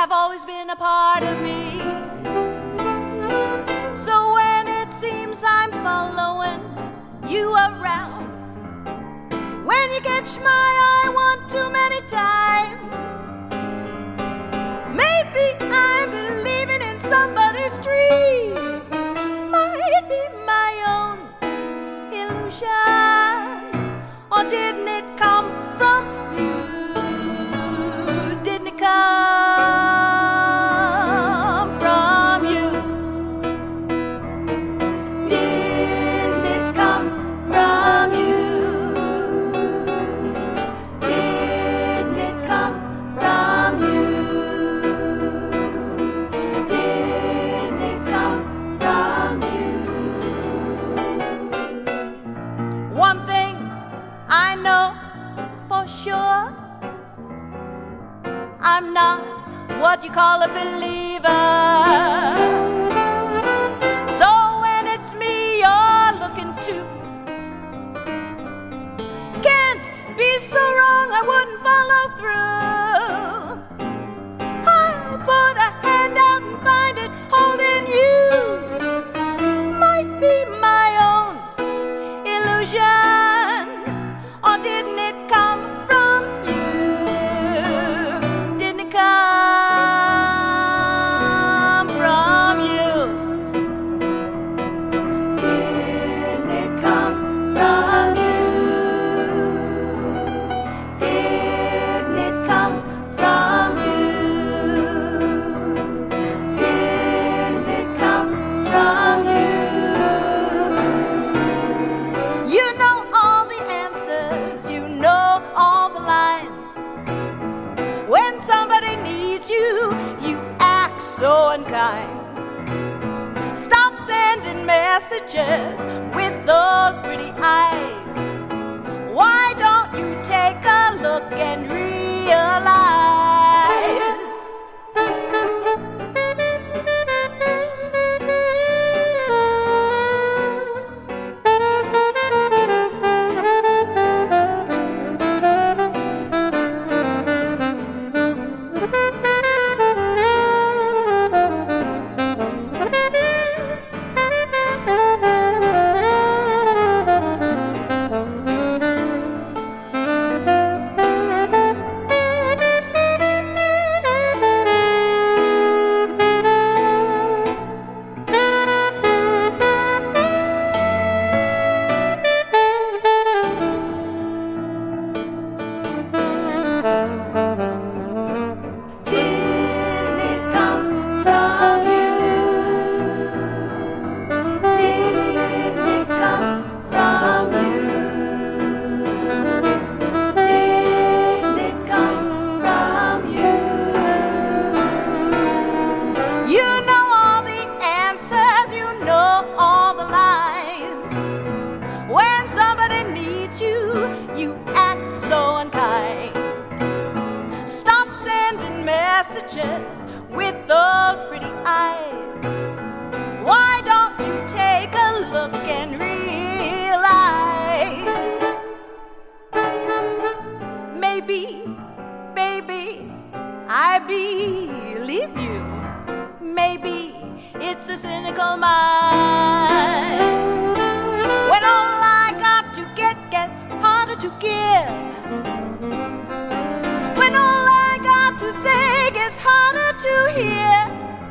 have always been a part of me. So when it seems I'm following you around, when you catch my eye one too many times, maybe I'm believing in somebody's dream. Might be my own illusion, or didn't it come from you? Didn't it come from you? Didn't it come from you? Didn't it come from you? Didn't it come from you? One thing I know for sure, I'm not what you call a believer. So when it's me you're looking to, can't be so wrong I wouldn't follow through. I'll put a hand out and find it holding you. Might be my own illusion, or didn't it come from you? Didn't it come from you? Didn't it come from you? Didn't it come from you? Didn't it come from you? You know all the answers, you know all the lines. When somebody needs you, you act so unkind. Stop sending messages with those pretty eyes. Why don't you take a look and realize? Didn't it come from you? Didn't it come from you? Didn't it come from you? You know all the answers, you know all the lines. When somebody needs you, you act so unkind. Stop sending messages with those pretty eyes. Why don't you take a look and realize? Maybe, baby, I believe you. Maybe it's a cynical mind. When all I got to get gets harder to give, when all I got to say gets harder to hear,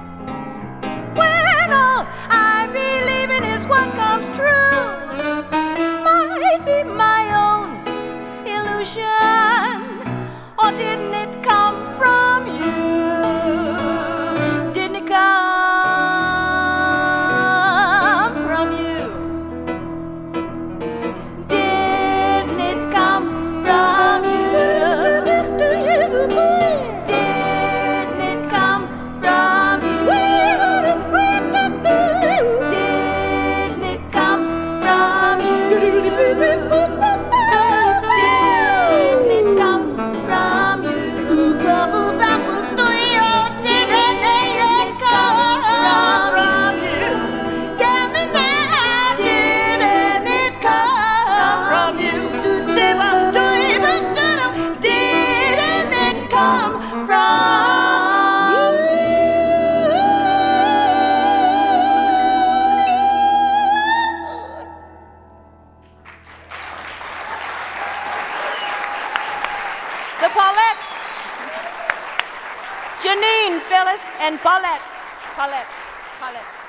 when all I believe in is what comes true, might be my own illusion, or didn't it come from you? Didn't it come from you? Didn't it come from you? Didn't it come from you? Didn't it come from you? Didn't it come from you? The Paulettes. Janine, Phyllis, and Paulette. Paulette. Paulette.